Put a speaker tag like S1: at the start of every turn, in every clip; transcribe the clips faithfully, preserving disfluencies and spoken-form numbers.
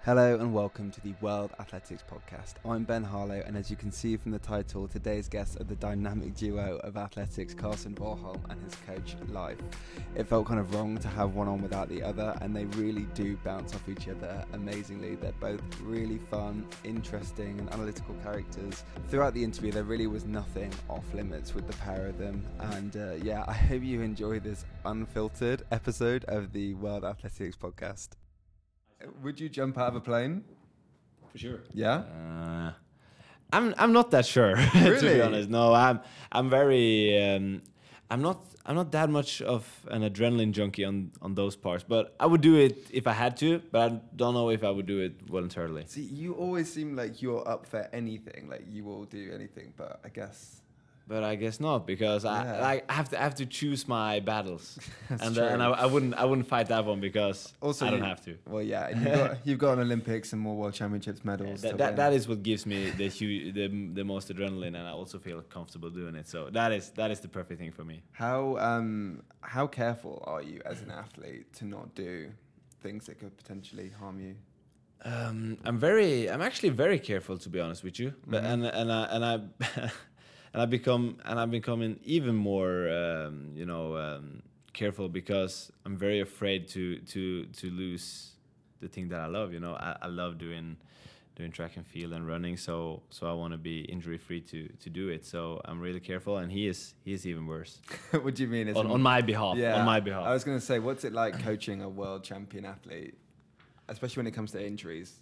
S1: Hello and welcome to the World Athletics Podcast. I'm Ben Harlow, and as you can see from the title, today's guests are the dynamic duo of athletics, Carsten Warholm and his coach, Leif. It felt kind of wrong to have one on without the other, and they really do bounce off each other amazingly. They're both really fun, interesting and analytical characters. Throughout the interview, there really was nothing off limits with the pair of them, and uh, yeah, I hope you enjoy this unfiltered episode of the World Athletics Podcast. Would you jump out of a plane?
S2: For sure.
S1: Yeah.
S2: Uh, I'm I'm not that sure.
S1: Really?
S2: To be honest, no. I'm I'm very. Um, I'm not. I'm not that much of an adrenaline junkie on on those parts. But I would do it if I had to. But I don't know if I would do it voluntarily.
S1: See, you always seem like you're up for anything. Like you will do anything. But I guess.
S2: But I guess not, because
S1: Yeah.
S2: I like I have to I have to choose my battles,
S1: That's
S2: and
S1: true.
S2: uh, and I, I wouldn't I wouldn't fight that one because
S1: Also,
S2: I don't
S1: you-
S2: have to.
S1: Well, yeah. You've got, you've got an Olympics and more World Championships medals.
S2: That,
S1: to
S2: that,
S1: win.
S2: that is what gives me the, hu- the the most adrenaline, and I also feel comfortable doing it. So that is that is the perfect thing for me.
S1: How um how careful are you as an athlete to not do things that could potentially harm you?
S2: Um, I'm very, I'm actually very careful, to be honest with you. But
S1: Mhm.
S2: and and I and I and I become and I'm becoming even more, um, you know, um, careful, because I'm very afraid to to to lose the thing that I love. You know, I, I love doing doing track and field and running. So so I want to be injury free to to do it. So I'm really careful, and he is he is even worse
S1: What do you mean? As
S2: on
S1: in-
S2: on my behalf.
S1: Yeah.
S2: On my behalf.
S1: I was going to say, what's it like coaching a world champion athlete, especially when it comes to injuries?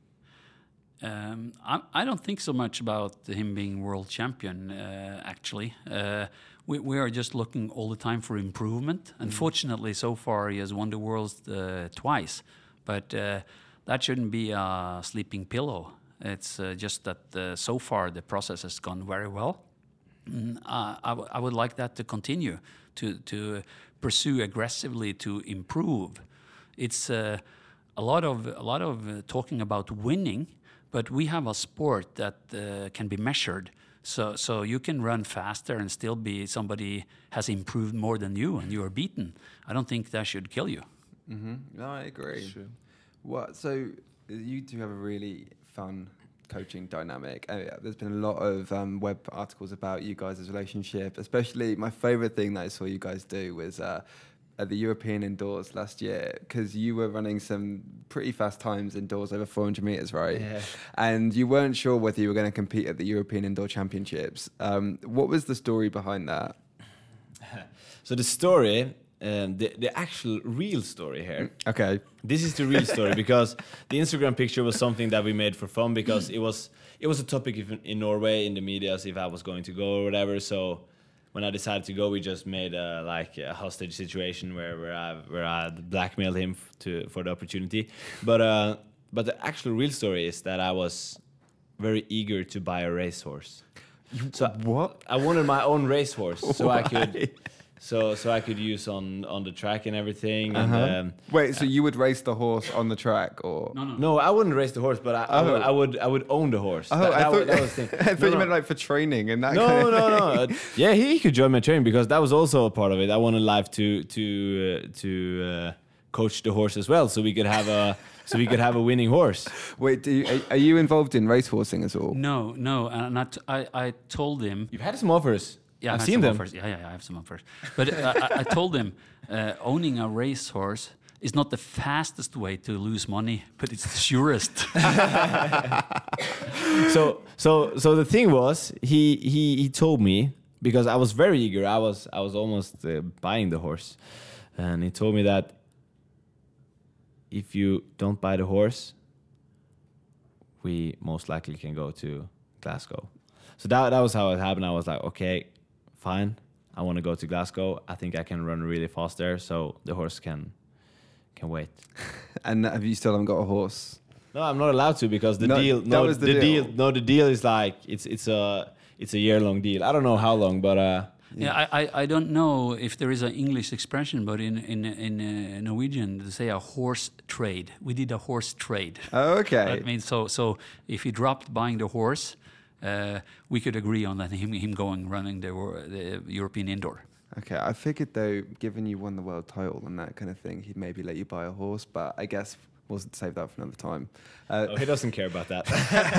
S3: Um, I, I don't think so much about him being world champion, uh, actually. Uh, we, we are just looking all the time for improvement. Unfortunately, so far he has won the world uh, twice. But uh, that shouldn't be a sleeping pillow. It's uh, just that uh, so far the process has gone very well. Mm, uh, I, w- I would like that to continue, to, to pursue aggressively to improve. It's uh, a lot of, a lot of uh, talking about winning, but we have a sport that uh, can be measured. So, so you can run faster and still be somebody has improved more than you, and you are beaten. I don't think that should kill you.
S1: Mm-hmm. No, I agree. What? So you two have a really fun coaching dynamic. Uh, yeah, there's been a lot of um, web articles about you guys' relationship. Especially, my favorite thing that I saw you guys do was uh, at the European indoors last year, because you were running some pretty fast times indoors over four hundred meters, right?
S2: Yeah.
S1: And you weren't sure whether you were going to compete at the European Indoor Championships. Um, what was the story behind that?
S2: So the story, um, the the actual real story here.
S1: Okay.
S2: This is the real story, because the Instagram picture was something that we made for fun, because it was it was a topic in, in Norway in the media as if I was going to go or whatever. So when I decided to go, we just made a, like a hostage situation where where I where I blackmailed him f- to for the opportunity. But uh, but the actual real story is that I was very eager to buy a racehorse. So
S1: What?
S2: I wanted my own racehorse, so I could
S1: Why?
S2: so so I could use on on the track and everything.
S1: Uh-huh.
S2: And um,
S1: Wait, so you would race the horse on the track, or?
S3: No, no, no.
S2: no, I wouldn't race the horse, but I, I, would,
S1: Oh.
S2: I would I would own the horse.
S1: Oh,
S2: That-
S1: I
S2: that
S1: thought,
S2: was- that was the thing.
S1: I thought
S2: No,
S1: you
S2: no.
S1: meant like for training and that
S2: No,
S1: kind of
S2: no,
S1: thing.
S2: no. Uh, yeah, he could join my training, because that was also a part of it. I wanted Life to to uh, to uh, coach the horse as well, so we could have a so we could have a winning horse.
S1: Wait, do you, are, are you involved in racehorsing at all?
S3: No, no. And I, t- I, I told him...
S2: You've had some offers.
S3: Yeah, I
S2: I've
S3: had
S2: seen
S3: some
S2: them.
S3: offers. Yeah, yeah, yeah, I have some offers. But uh, I, I told him uh, owning a racehorse is not the fastest way to lose money, but it's the surest.
S2: So so so the thing was, he he he told me, because I was very eager. I was I was almost uh, buying the horse, and he told me that if you don't buy the horse, we most likely can go to Glasgow. So that that was how it happened. I was like, okay, fine. I want to go to Glasgow. I think I can run really fast there, so the horse can can wait.
S1: And have you still haven't got a horse?
S2: No, I'm not allowed to, because the
S1: No,
S2: deal.
S1: that
S2: No,
S1: was the
S2: the,
S1: deal.
S2: deal. No, the deal is like it's it's a it's a year long deal. I don't know how long, but uh,
S3: Yeah, I, I, I don't know if there is an English expression, but in in in uh, Norwegian they say a horse trade. We did a horse trade.
S1: Oh, okay.
S3: That means so so if he dropped buying the horse, uh, we could agree on that him him going running the, wor- the European indoor.
S1: Okay, I figured though, given you won the world title and that kind of thing, he'd maybe let you buy a horse. But I guess we'll save that for another time. Uh,
S2: Oh, he doesn't care about that.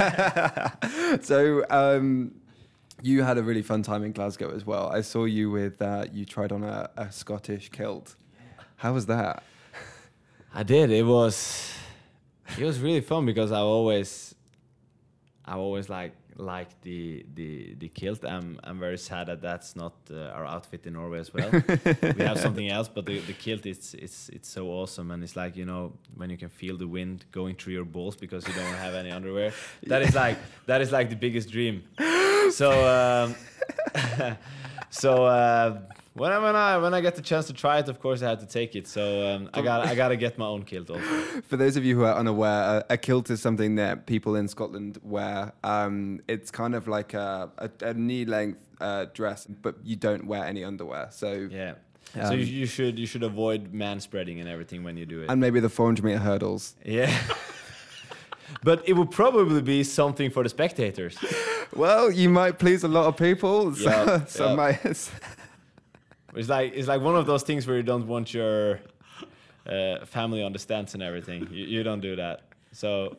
S1: so um, you had a really fun time in Glasgow as well. I saw you with, uh, you tried on a, a Scottish kilt. How was that?
S2: I did. It was, it was really fun because I always, I always like like the the the kilt. I'm I'm very sad that that's not uh, our outfit in Norway as well. We have something else, but the, the kilt it's it's it's so awesome, and it's like, you know, when you can feel the wind going through your balls because you don't have any underwear. That is like that is like the biggest dream. So um, so. Uh, When I, when I when I get the chance to try it, of course I had to take it. So um, I got I got to get my own kilt also.
S1: For those of you who are unaware, a, a kilt is something that people in Scotland wear. Um, it's kind of like a, a, a knee-length uh, dress, but you don't wear any underwear. So
S2: Yeah.
S1: Um,
S2: so you, you should you should avoid man spreading and everything when you do it.
S1: and maybe the four hundred meter hurdles.
S2: Yeah. But it would probably be something for the spectators.
S1: Well, you might please a lot of people. So,
S2: Yeah,
S1: so
S2: yeah.
S1: might.
S2: It's like it's like one of those things where you don't want your uh, family on the stands and everything. You, you don't do that. So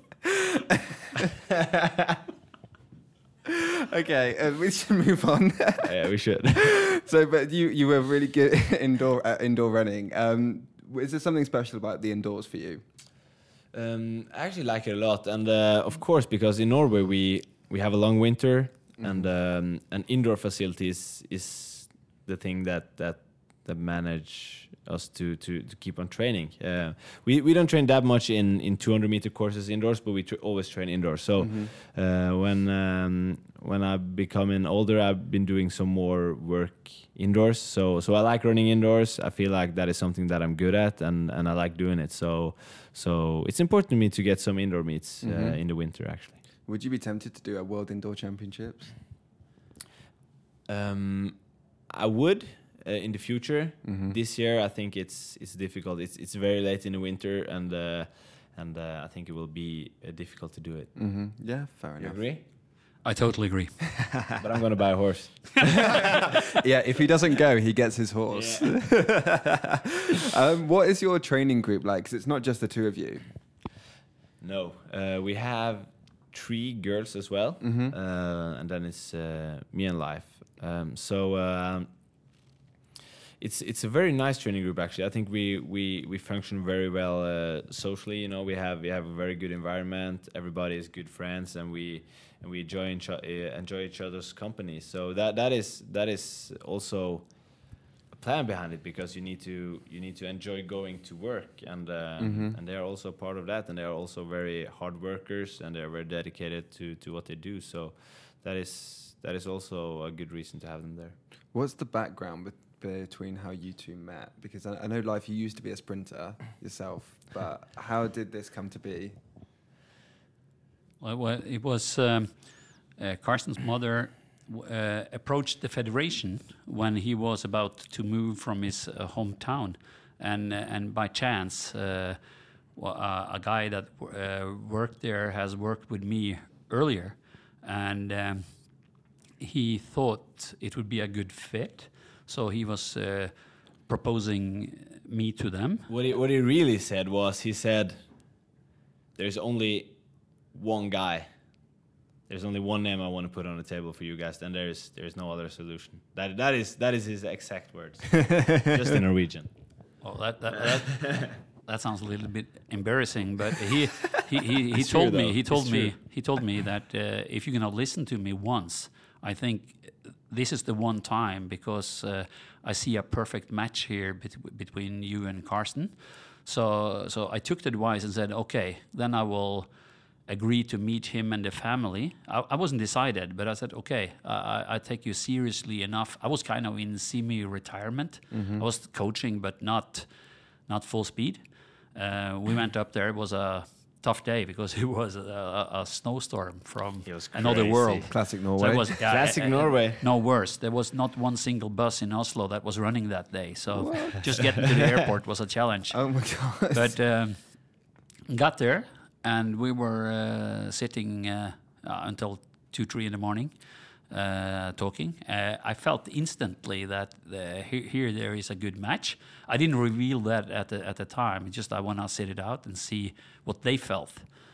S1: Okay, uh, we should move on.
S2: yeah, we should.
S1: So, but you you were really good indoor uh, indoor running. Um, is there something special about the indoors for you?
S2: Um, I actually like it a lot, and uh, of course, because in Norway we we have a long winter, mm-hmm. and um, and indoor facilities is the thing that that that manage us to to, to keep on training. Uh, we we don't train that much in in two hundred meter courses indoors, but we tr- always train indoors. So mm-hmm. uh, when um, when I've becoming older, I've been doing some more work indoors. So so I like running indoors. I feel like that is something that I'm good at, and and I like doing it. So so it's important to me to get some indoor meets mm-hmm. uh, in the winter. Actually,
S1: would you be tempted to do a World Indoor Championships?
S2: Um. I would uh, in the future.
S1: Mm-hmm.
S2: This year, I think it's it's difficult. It's it's very late in the winter, and uh, and uh, I think it will be uh, difficult to do it.
S1: Mm-hmm. Yeah, fair
S2: You
S1: enough.
S2: agree?
S3: I totally agree.
S2: But I'm gonna buy a horse.
S1: Yeah, if he doesn't go, he gets his horse.
S2: Yeah.
S1: um, what is your training group like? 'Cause it's not just the two of you.
S2: No, uh, we have three girls as well,
S1: Mm-hmm.
S2: uh, and then it's uh, me and Life. Um, so um, it's it's a very nice training group. Actually, I think we we, we function very well uh, socially. You know, we have we have a very good environment. Everybody is good friends, and we and we enjoy each, uh, enjoy each other's company. So that that is that is also a plan behind it, because you need to you need to enjoy going to work, and uh,
S1: Mm-hmm.
S2: and they are also part of that, and they are also very hard workers, and they are very dedicated to to what they do. So that is. That is also a good reason to have them there.
S1: What's the background be- between how you two met? Because I, I know, Life, you used to be a sprinter yourself, but how did this come to be?
S3: Well, well, it was um, uh, Carsten's mother w- uh, approached the federation when he was about to move from his uh, hometown, and uh, and by chance, uh, well, uh, a guy that w- uh, worked there has worked with me earlier, and. Um, He thought it would be a good fit, so he was uh, proposing me to them.
S2: What he what he really said was, he said, "There's only one guy. There's only one name I want to put on the table for you guys, and there's there's no other solution." That that is that is his exact words, just in Norwegian.
S3: Oh, that that that, that sounds a little bit embarrassing, but he he he, he
S2: It's
S3: told
S2: true,
S3: me
S2: though.
S3: he told
S2: It's
S3: me
S2: true.
S3: he told me that uh, if you're gonna listen to me once, I think this is the one time, because uh, I see a perfect match here bet- between you and Carsten. So so I took the advice and said, okay, then I will agree to meet him and the family. I, I wasn't decided, but I said, okay, I, I take you seriously enough. I was kind of in semi-retirement.
S1: Mm-hmm.
S3: I was coaching, but not not full speed. Uh, we went up there. It was a tough day because it was a, a, a snowstorm from
S2: It was
S3: another
S2: crazy.
S3: world.
S1: Classic
S3: So
S1: Norway.
S3: it was yeah,
S2: Classic
S3: uh, uh,
S2: Norway.
S3: No worse. There was not one single bus in Oslo that was running that day. So just getting to the airport was a challenge.
S1: Oh my God.
S3: But um, got there, and we were uh, sitting uh, uh, until two, three in the morning. uh, talking, uh, I felt instantly that uh, here, here there is a good match. I didn't reveal that at the at the time. It's just I want to sit it out and see what they felt.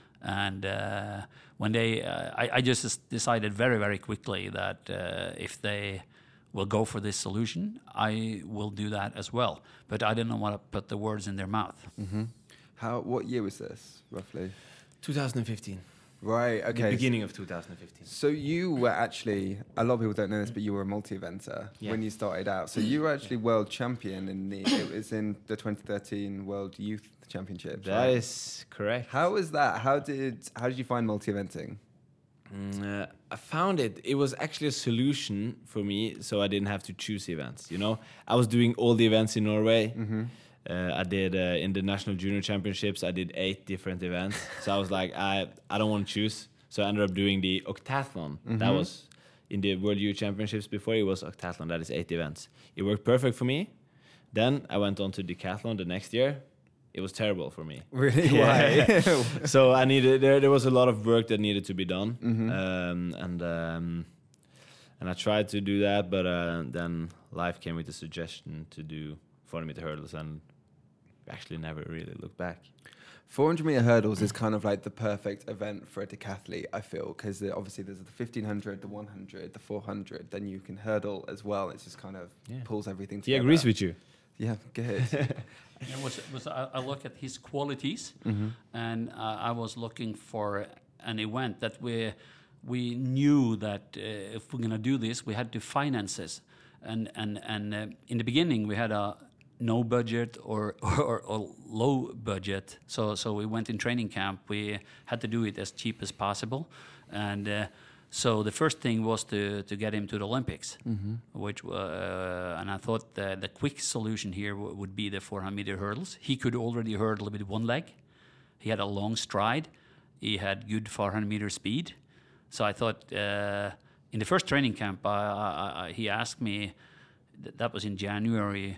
S3: And uh, when they, uh, I, I just decided very very quickly that uh, if they will go for this solution, I will do that as well. But I didn't want to put the words in their mouth.
S1: Mm-hmm. How? What year was this roughly?
S2: twenty fifteen.
S1: Right. Okay.
S2: The beginning of two thousand fifteen.
S1: So you were actually, a lot of people don't know this, but you were a multi-eventer
S2: Yeah.
S1: when you started out. So you were actually world champion in the, it was in the twenty thirteen World Youth Championships.
S2: That
S1: right?
S2: is correct.
S1: How was that? How did, how did you find multi-eventing?
S2: Mm, uh, I found it. It was actually a solution for me, so I didn't have to choose events. You know, I was doing all the events in Norway.
S1: Mm-hmm.
S2: Uh, I did uh, in the national junior championships. I did eight different events. So I was like, I I don't want to choose. So I ended up doing the octathlon.
S1: Mm-hmm.
S2: That was in the World Youth Championships before. It was octathlon. That is eight events. It worked perfect for me. Then I went on to decathlon the next year. It was terrible for me.
S1: Really?
S2: Yeah.
S1: Why?
S2: So I needed there. There was a lot of work that needed to be done,
S1: Mhm.
S2: um, and um, and I tried to do that, but uh, then life came with a suggestion to do four hundred meter hurdles, and actually never really looked back.
S1: four hundred meter hurdles is kind of like the perfect event for a decathlete, I feel, because obviously there's the fifteen hundred, the one hundred, the four hundred, then you can hurdle as well. It just kind of
S2: Yeah.
S1: pulls everything
S2: He
S1: together.
S2: agrees with you.
S1: Yeah, good.
S3: It was, was I, I look at his qualities,
S1: Mhm.
S3: and uh, I was looking for an event that we we knew that uh, if we're gonna do this, we had to finance this, and and and uh, in the beginning we had a no budget or, or or low budget, so so we went in training camp. We had to do it as cheap as possible, and. Uh, So the first thing was to, to get him to the Olympics,
S1: Mhm.
S3: which uh, and I thought the, the quick solution here w- would be the four hundred meter hurdles. He could already hurdle with one leg. He had a long stride. He had good four hundred meter speed. So I thought uh, in the first training camp, I, I, I, he asked me, th- that was in January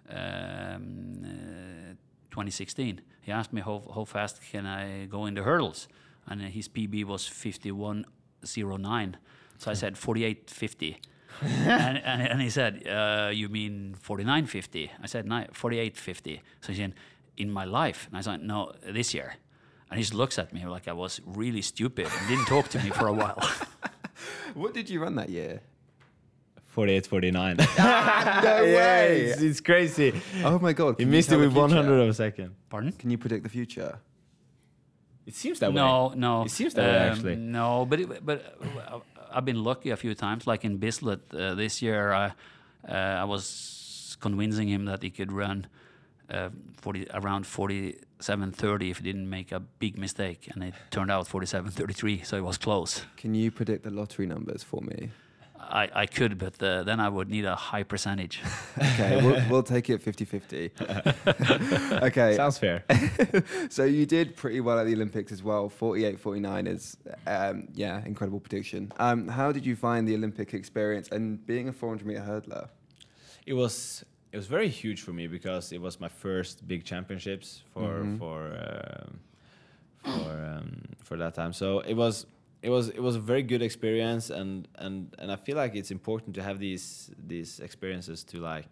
S3: um, uh, twenty sixteen. He asked me how, how fast can I go in the hurdles, and uh, his P B was fifty-one oh nine. So I said forty-eight fifty. and, and, and he said, uh, you mean forty-nine fifty? I said, no, forty-eight fifty. So he said, in my life? And I said, no, this year. And he just looks at me like I was really stupid and didn't talk to me for a while.
S1: What did you run that year?
S2: forty-eight forty-nine.
S1: No
S2: Yeah,
S1: way!
S2: it's, it's crazy.
S1: Oh my God.
S2: He
S1: can you
S2: missed it
S1: tell the
S2: with one
S1: future?
S2: hundred of a second.
S3: Pardon?
S1: Can you predict the future?
S2: It seems that way.
S3: No, no.
S2: It seems that way,
S3: Um,
S2: actually.
S3: No, but it, but uh, I've been lucky a few times. Like in Bislett uh, this year, I uh, I was convincing him that he could run uh, forty around forty-seven thirty if he didn't make a big mistake, and it turned out forty-seven thirty-three, so it was close.
S1: Can you predict the lottery numbers for me?
S3: I, I could, but uh, then I would need a high percentage.
S1: Okay, we'll, we'll take it fifty-fifty. Okay.
S2: Sounds fair.
S1: So you did pretty well at the Olympics as well. forty-eight forty-nine is, um, yeah, incredible prediction. Um, how did you find the Olympic experience and being a four hundred meter hurdler?
S2: It was it was very huge for me because it was my first big championships for
S1: Mhm.
S2: for um, for um, for that time. So it was it was it was a very good experience, and and and I feel like it's important to have these these experiences to like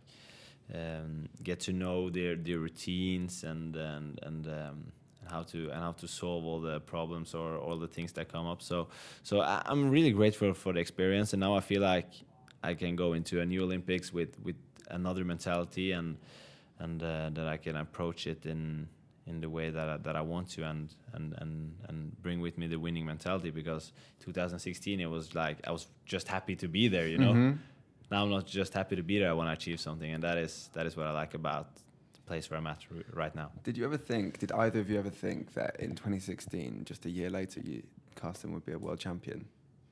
S2: um, get to know their their routines and and and. Um, how to and how to solve all the problems or all the things that come up. So so I, I'm really grateful for the experience, and now I feel like I can go into a new Olympics with with another mentality, and and uh, that I can approach it in in the way that I, that I want to, and and and and bring with me the winning mentality. Because twenty sixteen it was like I was just happy to be there, you know.
S1: Mhm.
S2: Now I'm not just happy to be there. I want to achieve something, and that is that is what I like about the place where I'm at r- right now.
S1: Did you ever think, did either of you ever think that in twenty sixteen, just a year later, you, Carsten would be a world champion?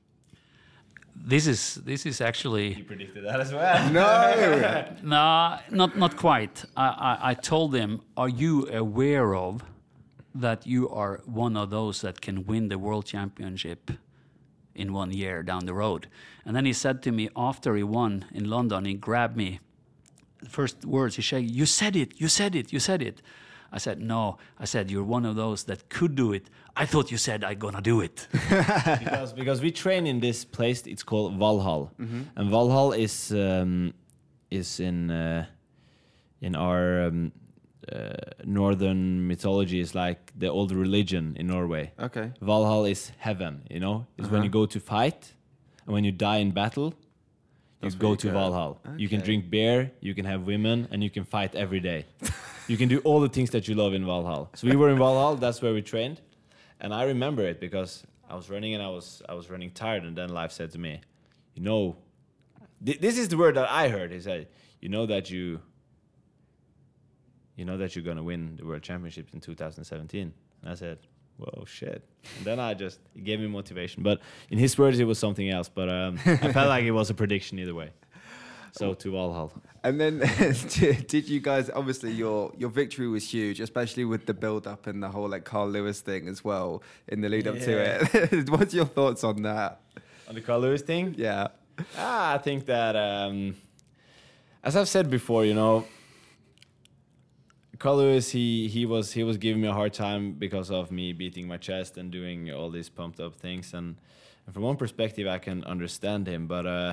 S3: This is this is actually
S2: You predicted that as well.
S1: No!
S3: no, not not quite. I, I, I told them, are you aware of that you are one of those that can win the world championship in one year down the road? And then he said to me after he won in London, he grabbed me. The first words he said, "You said it, you said it, you said it." I said, no. I said, you're one of those that could do it. I thought you said I'm gonna do it.
S2: because because we train in this place. It's called Valhall, mm-hmm. and Valhall is um, is in uh, in our um, uh, northern mythology is like the old religion in Norway.
S1: Okay.
S2: Valhall is heaven. You know, it's
S1: Uh-huh.
S2: when you go to fight, and when you die in battle, you
S1: That's
S2: go
S1: where you
S2: to
S1: go.
S2: Valhall. You can
S1: Okay.
S2: drink beer, you can have women, and you can fight every day. You can do all the things that you love in Valhall. So we were in Valhall. That's where we trained. And I remember it because I was running and I was I was running tired, and then Leif said to me, "You know, th- this is the word that I heard." He said, "You know that you, you know that you're gonna win the World Championships in two thousand seventeen." And I said, "Whoa, shit!" And then I just it gave me motivation. But in his words, it was something else. But um, I felt like it was a prediction either way. So to Valhall.
S1: And then, did you guys? Obviously, your your victory was huge, especially with the build up and the whole like Carl Lewis thing as well in the lead up to it. What's your thoughts on that?
S2: On the Carl Lewis thing?
S1: Yeah.
S2: Ah, I think that, um, as I've said before, you know, Carl Lewis, he he was he was giving me a hard time because of me beating my chest and doing all these pumped up things, and, and from one perspective, I can understand him, but uh,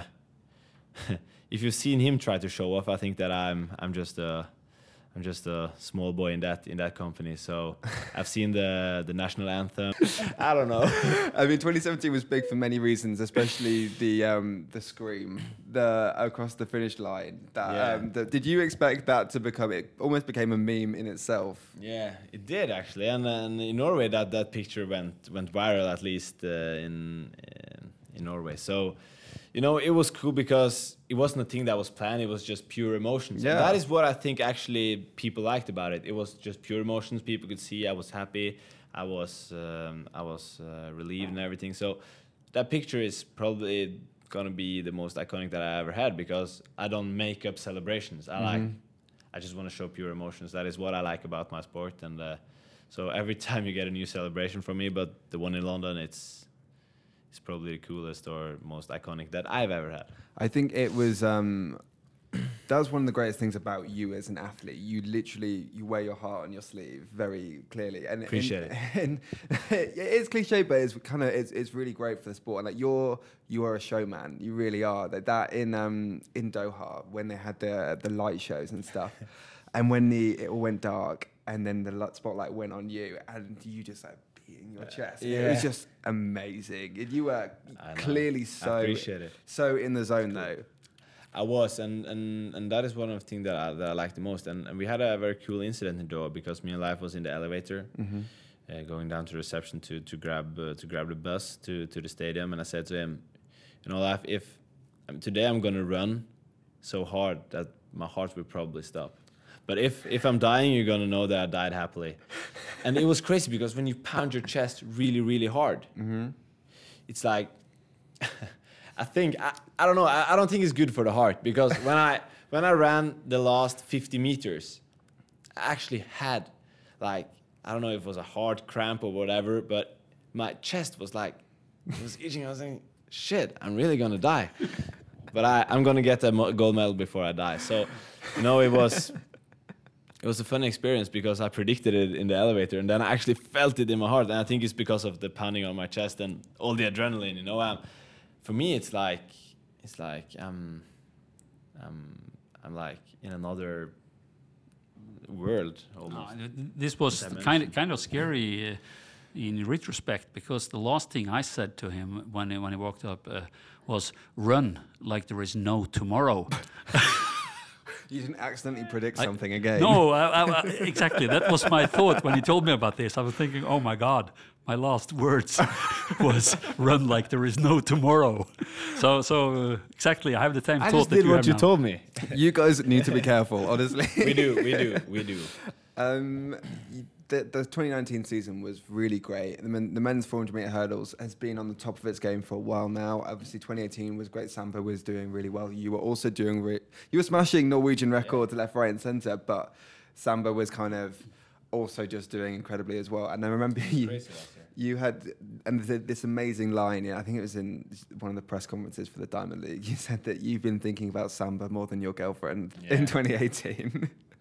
S2: if you've seen him try to show off, I think that I'm I'm just a I'm just a small boy in that in that company. So I've seen the the national anthem. I don't know.
S1: I mean, twenty seventeen was big for many reasons, especially the um, the scream, the across the finish line. That,
S2: Yeah.
S1: um, the, did you expect that to become? It almost became a meme in itself.
S2: Yeah, it did actually, and, and in Norway that, that picture went went viral, at least uh, in, in in Norway. So, you know, it was cool because it wasn't a thing that was planned. It was just pure emotions.
S1: Yeah.
S2: And that is what I think actually people liked about it. It was just pure emotions. People could see I was happy. I was um, I was uh, relieved and everything. So that picture is probably gonna be the most iconic that I ever had because I don't make up celebrations. I
S1: Mm-hmm.
S2: like. I just want to show pure emotions. That is what I like about my sport. And uh, so every time you get a new celebration from me, but the one in London, it's it's probably the coolest or most iconic that I've ever had.
S1: I think it was. Um, that was one of the greatest things about you as an athlete. You literally you wear your heart on your sleeve very clearly, and
S2: Appreciate
S1: and,
S2: it.
S1: And it's cliche, but it's kind of it's, it's really great for the sport. And like you're you are a showman. You really are. That that in um in Doha when they had the the light shows and stuff, and when the it all went dark, and then the light spotlight went on you, and you just like beating your chest. It
S2: yeah.
S1: was just amazing. And you were
S2: I know.
S1: clearly
S2: I
S1: so
S2: appreciate it.
S1: so in the zone though.
S2: I was, and, and, and that is one of the things that I, that I like the most. And, and we had a very cool incident in Doha because me and Leif was in the elevator,
S1: Mm-hmm.
S2: uh, going down to reception to to grab uh, to grab the bus to, to the stadium. And I said to him, you know, Leif, if um, today I'm gonna run so hard that my heart will probably stop. But if if I'm dying, you're gonna know that I died happily. And it was crazy because when you pound your chest really really hard,
S1: Mm-hmm.
S2: it's like. I think I, I don't know. I, I don't think it's good for the heart because when I when I ran the last fifty meters, I actually had like I don't know if it was a hard cramp or whatever, but my chest was like it was itching. I was thinking, shit, I'm really gonna die. But I I'm gonna get a mo- gold medal before I die. So you know it was it was a fun experience because I predicted it in the elevator and then I actually felt it in my heart. And I think it's because of the pounding on my chest and all the adrenaline. You know. Um, For me, it's like it's like um, um, I'm like in another world almost.
S3: No, th- this was
S2: Dimension.
S3: kind of kind of scary uh, in retrospect because the last thing I said to him when he, when he walked up uh, was "Run like there is no tomorrow."
S1: You didn't accidentally predict
S3: I-
S1: something again.
S3: No, I, I, I- exactly. That was my thought when he told me about this. I was thinking, "Oh my God." My last words was "run like there is no tomorrow." So, so uh, exactly, I have the same
S2: I
S3: thought
S2: just
S3: that
S2: did
S3: you
S2: what
S3: have
S2: you
S3: now.
S2: told me.
S1: You guys need to be careful, honestly.
S2: we do, we do, we do.
S1: Um, y- the, the twenty nineteen season was really great. The, men, the men's four hundred meter hurdles has been on the top of its game for a while now. Obviously, twenty eighteen was great. Samba was doing really well. You were also doing re- you were smashing Norwegian records left, right, and centre. But Samba was kind of also just doing incredibly as well. And I remember you.
S2: Crazy last year.
S1: You had and th- this amazing line. Yeah, I think it was in one of the press conferences for the Diamond League. You said that you've been thinking about Samba more than your girlfriend
S2: Yeah.
S1: in twenty eighteen.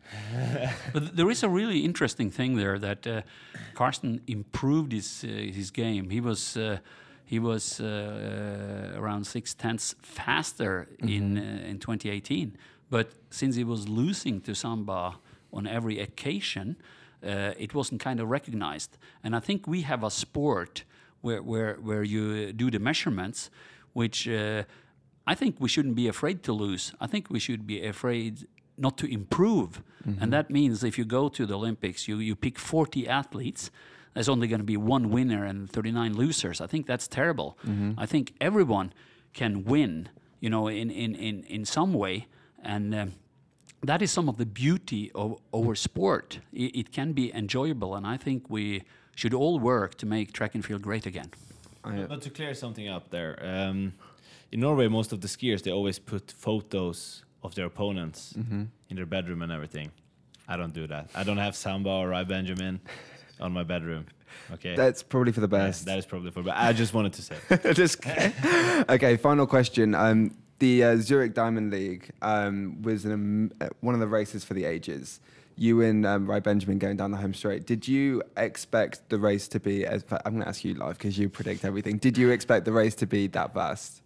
S3: But there is a really interesting thing there that uh, Carsten improved his uh, his game. He was uh, he was uh, uh, around six tenths faster mm-hmm. in uh, in twenty eighteen. But since he was losing to Samba on every occasion, uh, it wasn't kind of recognized. And I think we have a sport where where where you do the measurements, which uh, I think we shouldn't be afraid to lose. I think we should be afraid not to improve. Mm-hmm. And that means if you go to the Olympics, you, you pick forty athletes, there's only going to be one winner and thirty-nine losers. I think that's terrible. Mm-hmm. I think everyone can win, you know, in, in, in, in some way. And um, that is some of the beauty of our sport. It, it can be enjoyable. And I think we should all work to make track and field great again.
S2: But, but to clear something up there, um, in Norway, most of the skiers, they always put photos of their opponents mm-hmm. in their bedroom and everything. I don't do that. I don't have Samba or Rai Benjamin on my bedroom. Okay,
S1: that's probably for the best.
S2: Yeah, that is probably for the best. I just wanted to say.
S1: just okay. Final question. Um, the uh, Zurich Diamond League um, was an, um, uh, one of the races for the ages. You and um, Rai Benjamin going down the home straight. Did you expect the race to be? As I'm going to ask you live because you predict everything. Did you expect the race to be that vast?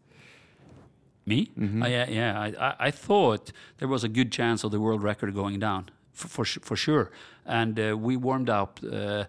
S3: Me? Mm-hmm. Uh, yeah, yeah. I, I thought there was a good chance of the world record going down, for for, for sure. And uh, we warmed up uh,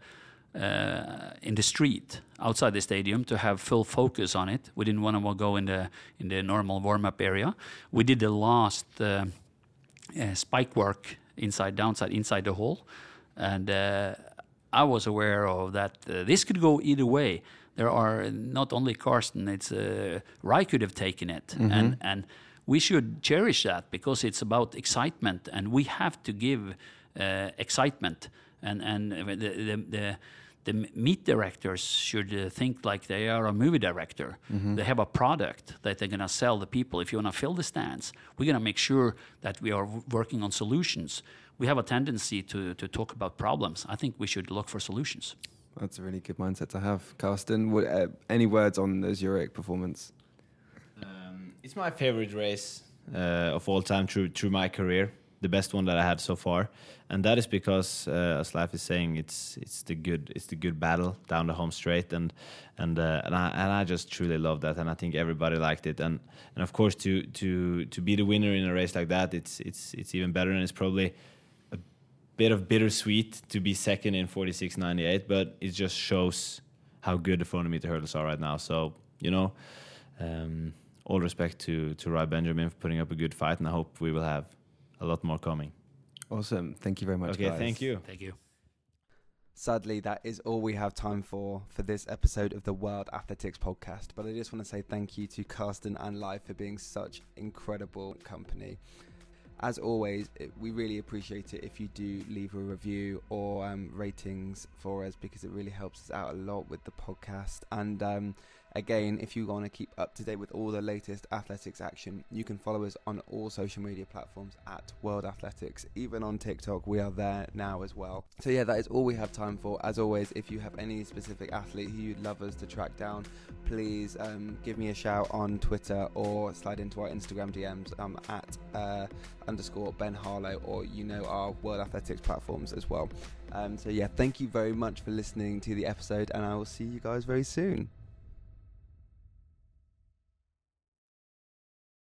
S3: uh, in the street outside the stadium to have full focus on it. We didn't want to go in the in the normal warm-up area. We did the last uh, uh, spike work inside, downside, inside the hole, and uh, I was aware of that. Uh, this could go either way. There are not only Carsten, it's uh, Rai could have taken it. Mm-hmm. And and we should cherish that because it's about excitement and we have to give uh, excitement. And and the, the, the, the meet directors should uh, think like they are a movie director. Mm-hmm. They have a product that they're going to sell the people. If you want to fill the stands, we're going to make sure that we are w- working on solutions. We have a tendency to, to talk about problems. I think we should look for solutions.
S1: That's a really good mindset to have. Carsten, what, uh, any words on the Zurich performance?
S2: Um, it's my favorite race uh, of all time through through my career, the best one that I had so far, and that is because, uh, as Leif is saying, it's it's the good it's the good battle down the home straight, and and uh, and I and I just truly love that, and I think everybody liked it, and and of course to to to be the winner in a race like that, it's it's it's even better, and it's probably bit of bittersweet to be second in forty-six ninety-eight, but it just shows how good the four hundred meter hurdles are right now. So, you know, um, all respect to, to Rai Benjamin for putting up a good fight, and I hope we will have a lot more coming.
S1: Awesome. Thank you very much,
S2: okay,
S1: guys.
S2: thank you.
S3: Thank you.
S1: Sadly, that is all we have time for for this episode of the World Athletics Podcast. But I just want to say thank you to Carsten and Leif for being such incredible company. As always, it, we really appreciate it if you do leave a review or um, ratings for us because it really helps us out a lot with the podcast. And um, again, if you want to keep up to date with all the latest athletics action, you can follow us on all social media platforms at World Athletics. Even on TikTok, we are there now as well. So yeah, that is all we have time for. As always, if you have any specific athlete who you'd love us to track down, please um, give me a shout on Twitter or slide into our Instagram D Ms um, at uh, underscore Ben Harlow, or you know our World Athletics platforms as well. Um, so yeah, thank you very much for listening to the episode, and I will see you guys very soon.